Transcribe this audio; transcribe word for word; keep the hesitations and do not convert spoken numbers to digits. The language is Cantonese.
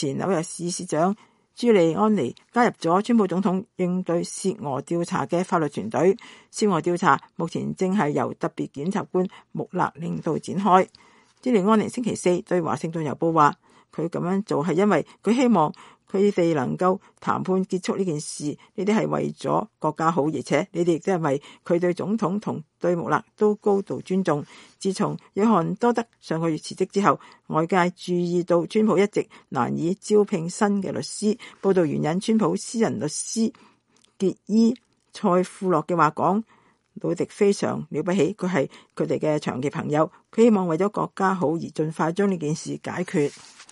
前紐約市市長朱利安尼加入咗川普總統應對涉俄調查嘅法律團隊。涉俄調查目前正係由特別檢察官穆勒領導展開。朱利安尼星期四對華盛頓郵報話，佢咁樣做係因為佢希望佢哋能夠談判結束呢件事，呢啲係為咗國家好，而且你哋亦都係為佢對總統同對穆勒都高度尊重。自從約翰多德上個月辭職之後，外界注意到川普一直難以招聘新嘅律師。報道援引川普私人律師傑伊塞庫洛嘅話講，魯迪非常了不起，佢係佢哋嘅長期朋友，佢希望為咗國家好而盡快將呢件事解決。